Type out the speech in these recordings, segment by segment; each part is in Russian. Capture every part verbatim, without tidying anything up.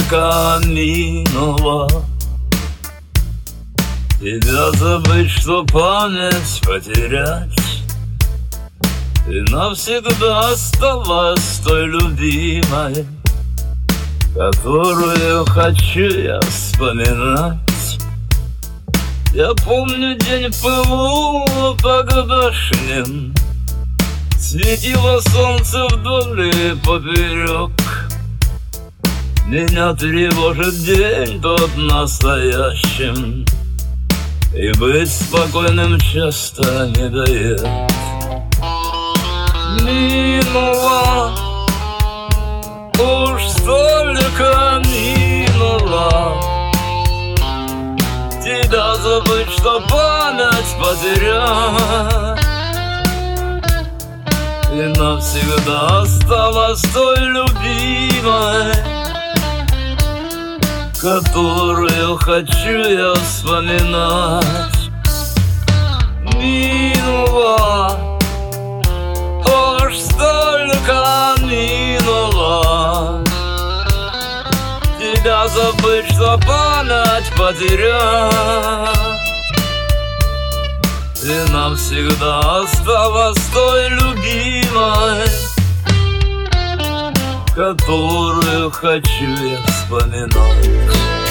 столько минуло. Тебя забыть, что память потерять, и навсегда осталась той любимой, которую хочу я вспоминать. Я помню день в пылу тогдашнем, светило солнце вдоль и поперек. Меня тревожит день тот настоящим, и быть спокойным часто не дает. Минуло, уж столько минуло. Тебя забыть, что память потерять, и навсегда осталась той любимой, которую хочу я вспоминать. Минуло, уж столько минуло. Тебя забыть, что память потерять, и навсегда осталась той любимой, которую хочу я вспоминать.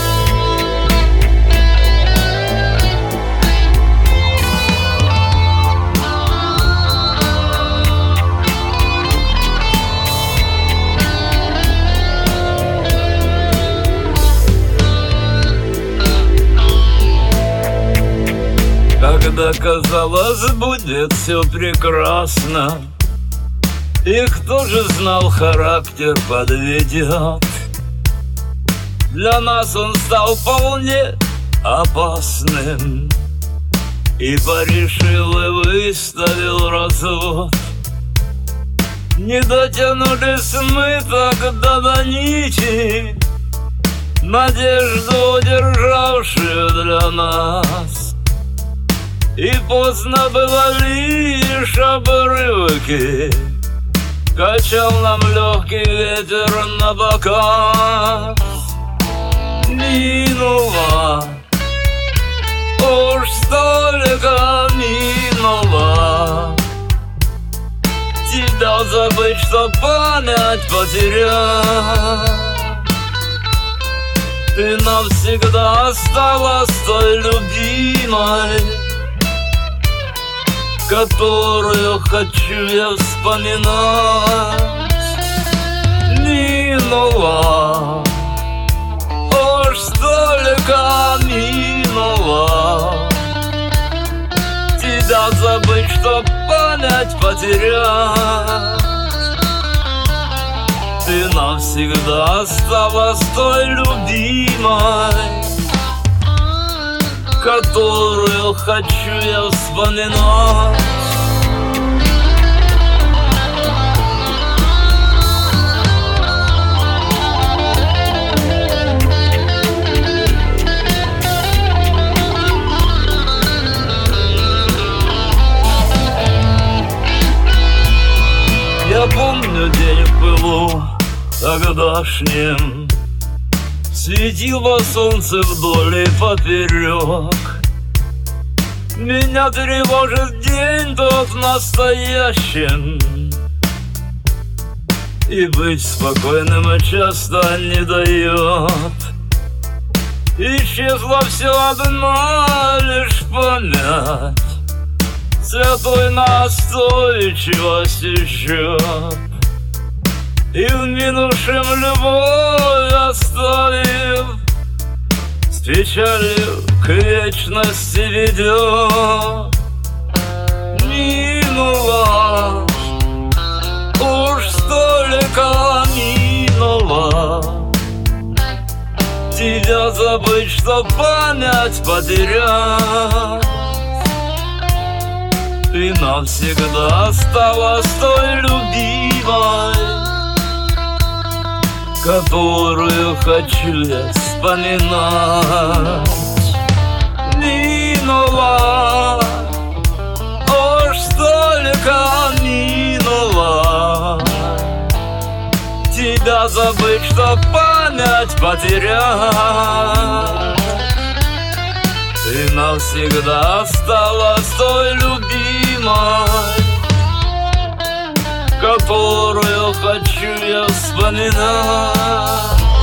Когда казалось, будет все прекрасно, и кто же знал, характер подведет. Для нас он стал вполне опасным, и порешил и выставил развод. Не дотянулись мы тогда до нити, надежду удержавшую для нас. И поздно было, лишь обрывки качал нам легкий ветер на бока. Минуло, уж столько минуло. Тебя забыть, что память потерять, и навсегда осталась той любимой, которую хочу я вспоминать. Минуло, уж столько минуло. Тебя забыть, что память потерять, ты навсегда осталась той любимой, которую хочу я вспоминать. Я помню день в пылу тогдашнем, светило солнце вдоль и поперек. Меня тревожит день тот настоящим, и быть спокойным часто не дает. Исчезла все одна лишь память, святой настойчивости счет. И в минувшем любовь оставив, с печалью к вечности ведет. Минуло, уж столько минуло. Тебя забыть, что память потерять, и навсегда осталась той любимой, которую хочу я вспоминать. Минуло, уж столько минуло. Тебя забыть, что память память потерял. Ты навсегда осталась той любимой, которую хочу я вспоминать.